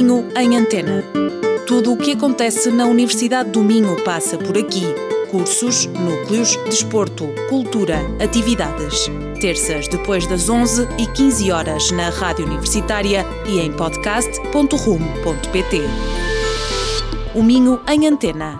Minho em Antena. Tudo o que acontece na Universidade do Minho passa por aqui. Cursos, núcleos, desporto, cultura, atividades. Terças depois das 11h15 na Rádio Universitária e em podcast.rum.pt. O Minho em Antena.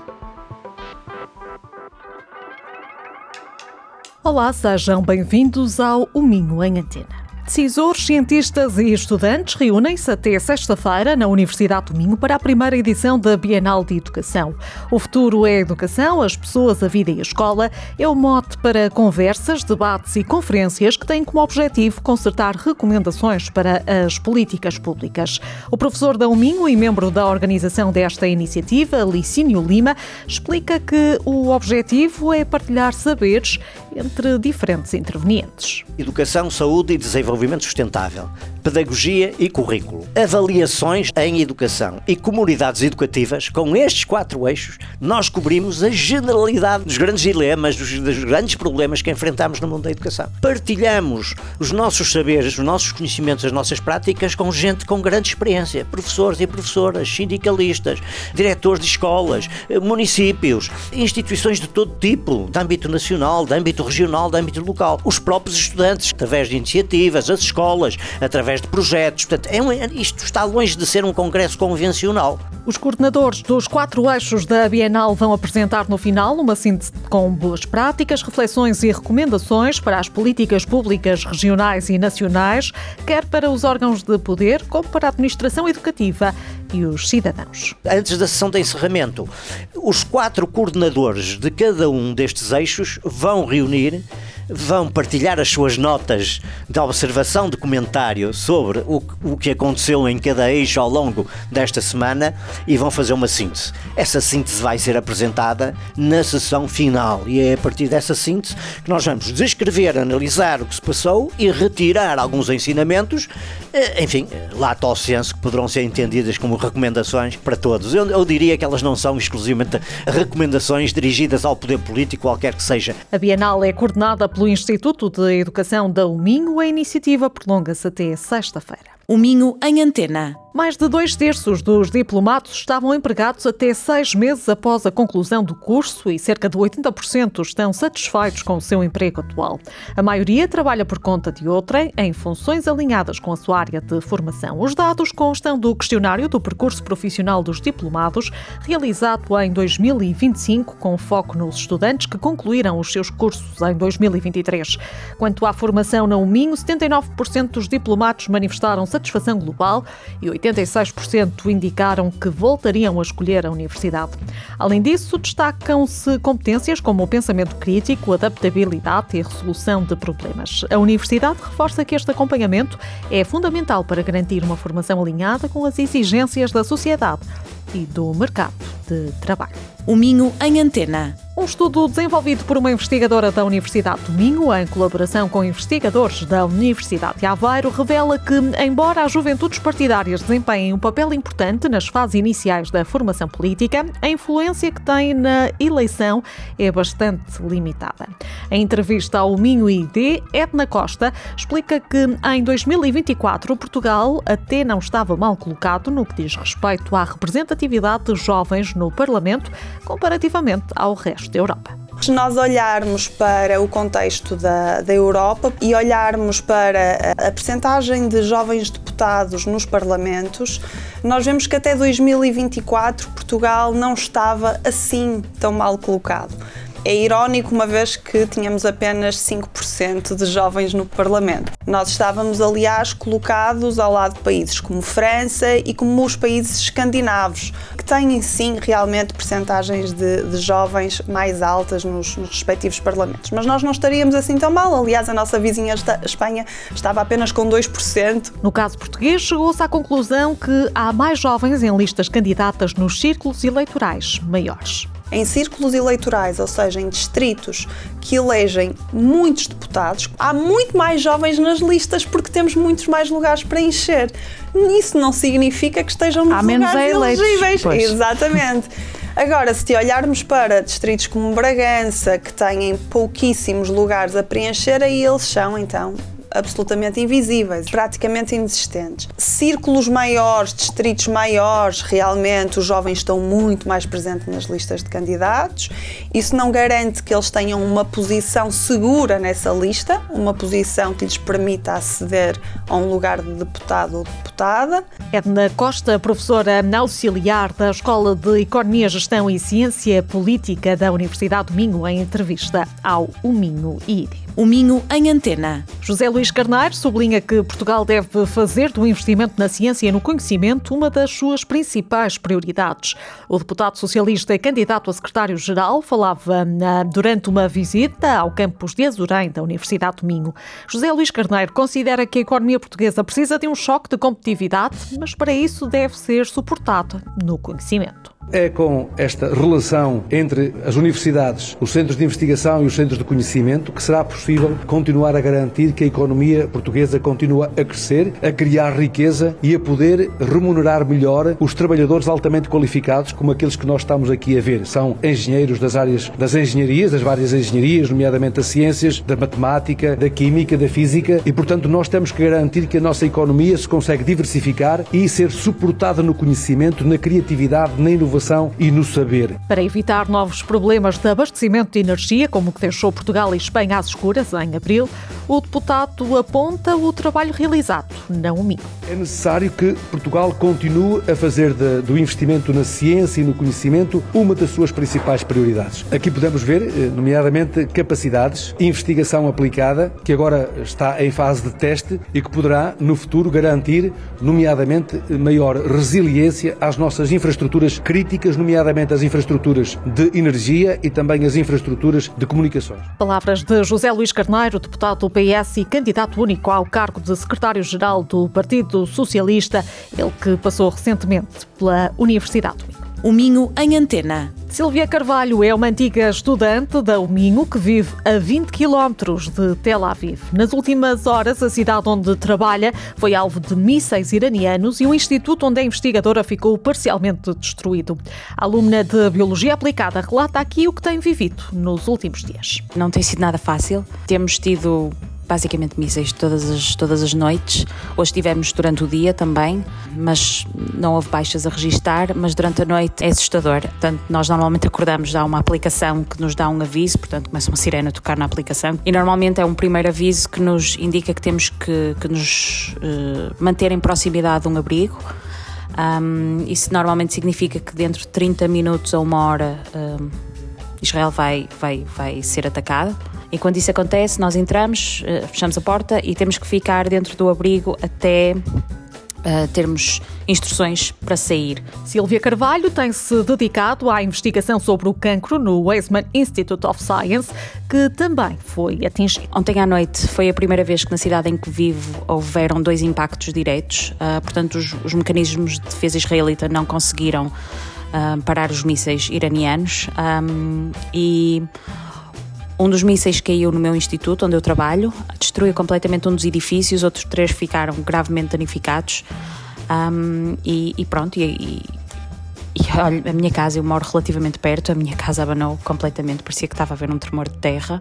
Olá, sejam bem-vindos ao O Minho em Antena. Decisores, cientistas e estudantes reúnem-se até sexta-feira na Universidade do Minho para a primeira edição da Bienal de Educação. O futuro é a educação, as pessoas, a vida e a escola é o mote para conversas, debates e conferências que têm como objetivo concertar recomendações para as políticas públicas. O professor da Minho e membro da organização desta iniciativa, Licínio Lima, explica que o objetivo é partilhar saberes entre diferentes intervenientes. Educação, saúde e desenvolvimento sustentável, pedagogia e currículo, avaliações em educação e comunidades educativas. Com estes 4 eixos, nós cobrimos a generalidade dos grandes dilemas, dos grandes problemas que enfrentamos no mundo da educação. Partilhamos os nossos saberes, os nossos conhecimentos, as nossas práticas com gente com grande experiência, professores e professoras, sindicalistas, diretores de escolas, municípios, instituições de todo tipo, de âmbito nacional, de âmbito regional, de âmbito local, os próprios estudantes, através de iniciativas, as escolas, através de projetos. Portanto, isto está longe de ser um congresso convencional. Os coordenadores dos 4 eixos da Bienal vão apresentar no final uma síntese com boas práticas, reflexões e recomendações para as políticas públicas regionais e nacionais, quer para os órgãos de poder, como para a administração educativa e os cidadãos. Antes da sessão de encerramento, os 4 coordenadores de cada um destes eixos vão reunir, vão partilhar as suas notas de observação, de comentário sobre o que aconteceu em cada eixo ao longo desta semana e vão fazer uma síntese. Essa síntese vai ser apresentada na sessão final e é a partir dessa síntese que nós vamos descrever, analisar o que se passou e retirar alguns ensinamentos, enfim, lato sensu, que poderão ser entendidas como recomendações para todos. Eu diria que elas não são exclusivamente recomendações dirigidas ao poder político, qualquer que seja. A Bienal é coordenada pelo Instituto de Educação da Minho. A iniciativa prolonga-se até sexta-feira. O Minho em Antena. Mais de 2/3 dos diplomados estavam empregados até 6 meses após a conclusão do curso e cerca de 80% estão satisfeitos com o seu emprego atual. A maioria trabalha por conta de outrem, em funções alinhadas com a sua área de formação. Os dados constam do questionário do percurso profissional dos diplomados, realizado em 2025, com foco nos estudantes que concluíram os seus cursos em 2023. Quanto à formação na Minho, 79% dos diplomados manifestaram satisfação global e 86% indicaram que voltariam a escolher a universidade. Além disso, destacam-se competências como o pensamento crítico, adaptabilidade e resolução de problemas. A universidade reforça que este acompanhamento é fundamental para garantir uma formação alinhada com as exigências da sociedade e do mercado de trabalho. O Minho em Antena. Um estudo desenvolvido por uma investigadora da Universidade do Minho, em colaboração com investigadores da Universidade de Aveiro, revela que, embora as juventudes partidárias desempenhem um papel importante nas fases iniciais da formação política, a influência que têm na eleição é bastante limitada. Em entrevista ao Minho ID, Edna Costa explica que, em 2024, Portugal até não estava mal colocado no que diz respeito à representatividade de jovens no Parlamento, comparativamente ao resto da Europa. Se nós olharmos para o contexto da Europa e olharmos para a percentagem de jovens deputados nos parlamentos, nós vemos que até 2024 Portugal não estava assim tão mal colocado. É irónico, uma vez que tínhamos apenas 5% de jovens no Parlamento. Nós estávamos, aliás, colocados ao lado de países como França e como os países escandinavos, que têm, sim, realmente percentagens de jovens mais altas nos respectivos parlamentos. Mas nós não estaríamos assim tão mal. Aliás, a nossa vizinha Espanha estava apenas com 2%. No caso português, chegou-se à conclusão que há mais jovens em listas candidatas nos círculos eleitorais maiores. Em círculos eleitorais, ou seja, em distritos que elegem muitos deputados, há muito mais jovens nas listas porque temos muitos mais lugares para encher. Isso não significa que estejam nos lugares elegíveis. Pois. Exatamente. Agora, se olharmos para distritos como Bragança, que têm pouquíssimos lugares a preencher, aí eles são, então, absolutamente invisíveis, praticamente inexistentes. Círculos maiores, distritos maiores, realmente os jovens estão muito mais presentes nas listas de candidatos. Isso não garante que eles tenham uma posição segura nessa lista, uma posição que lhes permita aceder a um lugar de deputado ou deputada. Edna Costa, professora auxiliar da Escola de Economia, Gestão e Ciência Política da Universidade do Minho, em entrevista ao O Minho e ID. O Minho em Antena. José Luís Carneiro sublinha que Portugal deve fazer do investimento na ciência e no conhecimento uma das suas principais prioridades. O deputado socialista e candidato a secretário-geral falava durante uma visita ao campus de Azurém da Universidade do Minho. José Luís Carneiro considera que a economia portuguesa precisa de um choque de competitividade, mas para isso deve ser suportada no conhecimento. É com esta relação entre as universidades, os centros de investigação e os centros de conhecimento que será possível continuar a garantir que a economia portuguesa continua a crescer, a criar riqueza e a poder remunerar melhor os trabalhadores altamente qualificados, como aqueles que nós estamos aqui a ver. São engenheiros das áreas das engenharias, das várias engenharias, nomeadamente das ciências, da matemática, da química, da física, e portanto nós temos que garantir que a nossa economia se consegue diversificar e ser suportada no conhecimento, na criatividade, na inovação e no saber. Para evitar novos problemas de abastecimento de energia, como o que deixou Portugal e Espanha às escuras em abril, o deputado aponta o trabalho realizado na UMI. É necessário que Portugal continue a fazer do investimento na ciência e no conhecimento uma das suas principais prioridades. Aqui podemos ver, nomeadamente, capacidades, investigação aplicada, que agora está em fase de teste e que poderá, no futuro, garantir, nomeadamente, maior resiliência às nossas infraestruturas críticas, nomeadamente as infraestruturas de energia e também as infraestruturas de comunicações. Palavras de José Luís Carneiro, deputado do PS e candidato único ao cargo de secretário-geral do Partido Socialista, ele que passou recentemente pela Universidade do Minho. O Minho em Antena. Sílvia Carvalho é uma antiga estudante da UMinho que vive a 20 km de Tel Aviv. Nas últimas horas, a cidade onde trabalha foi alvo de mísseis iranianos e o instituto onde a investigadora ficou parcialmente destruído. A alumna de Biologia Aplicada relata aqui o que tem vivido nos últimos dias. Não tem sido nada fácil. Temos tido basicamente mísseis todas as noites. Hoje tivemos durante o dia também, mas não houve baixas a registar, mas durante a noite é assustador. Portanto, nós normalmente acordamos, há uma aplicação que nos dá um aviso, portanto começa uma sirene a tocar na aplicação e normalmente é um primeiro aviso que nos indica que temos que nos manter em proximidade de um abrigo. Isso normalmente significa que dentro de 30 minutos a uma hora Israel vai ser atacado. E quando isso acontece, nós entramos, fechamos a porta e temos que ficar dentro do abrigo até termos instruções para sair. Sílvia Carvalho tem-se dedicado à investigação sobre o cancro no Weizmann Institute of Science, que também foi atingido. Ontem à noite foi a primeira vez que na cidade em que vivo houveram 2 impactos diretos. Portanto, os mecanismos de defesa israelita não conseguiram parar os mísseis iranianos e um dos mísseis caiu no meu instituto, onde eu trabalho, destruiu completamente um dos edifícios, outros 3 ficaram gravemente danificados e pronto, olha, a minha casa, eu moro relativamente perto, a minha casa abanou completamente, parecia que estava a haver um tremor de terra.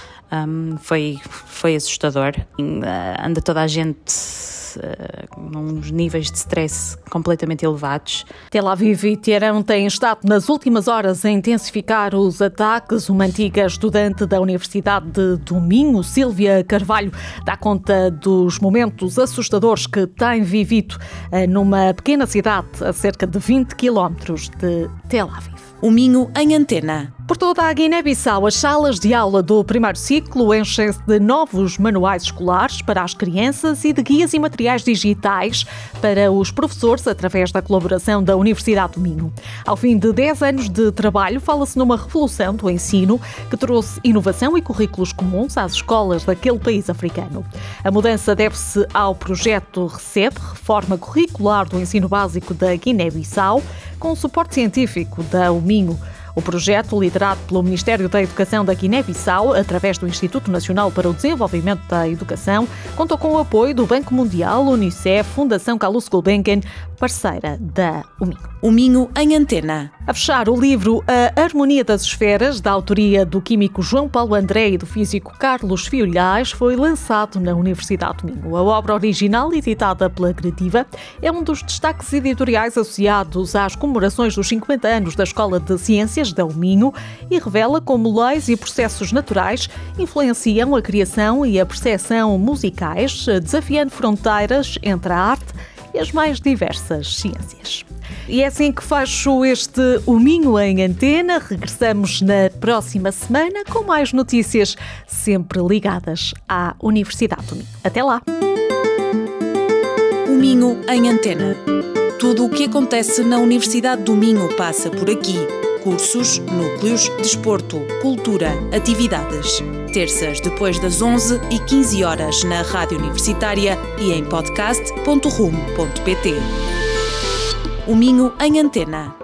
Foi assustador. Anda toda a gente uns níveis de stress completamente elevados. Tel Aviv e Teherã têm estado nas últimas horas a intensificar os ataques. Uma antiga estudante da Universidade do Minho, Sílvia Carvalho, dá conta dos momentos assustadores que tem vivido numa pequena cidade a cerca de 20 km de Tel Aviv. O Minho em Antena. Por toda a Guiné-Bissau, as salas de aula do primeiro ciclo enchem-se de novos manuais escolares para as crianças e de guias e materiais digitais para os professores através da colaboração da Universidade do Minho. Ao fim de 10 anos de trabalho, fala-se numa revolução do ensino que trouxe inovação e currículos comuns às escolas daquele país africano. A mudança deve-se ao projeto RECEB, Reforma Curricular do Ensino Básico da Guiné-Bissau, com o suporte científico da UMinho. O projeto, liderado pelo Ministério da Educação da Guiné-Bissau, através do Instituto Nacional para o Desenvolvimento da Educação, contou com o apoio do Banco Mundial, Unicef, Fundação Carlos Gulbenkian, parceira da Uminho. O Minho em Antena. A fechar, o livro A Harmonia das Esferas, da autoria do químico João Paulo André e do físico Carlos Fiolhais, foi lançado na Universidade do Minho. A obra original, editada pela Gradiva, é um dos destaques editoriais associados às comemorações dos 50 anos da Escola de Ciências da Minho e revela como leis e processos naturais influenciam a criação e a percepção musicais, desafiando fronteiras entre a arte e as mais diversas ciências. E é assim que fecho este O Minho em Antena. Regressamos na próxima semana com mais notícias sempre ligadas à Universidade do Minho. Até lá! O Minho em Antena. Tudo o que acontece na Universidade do Minho passa por aqui. Cursos, núcleos, desporto, cultura, atividades. Terças depois das 11h15 na Rádio Universitária e em podcast.rum.pt. O Minho em Antena.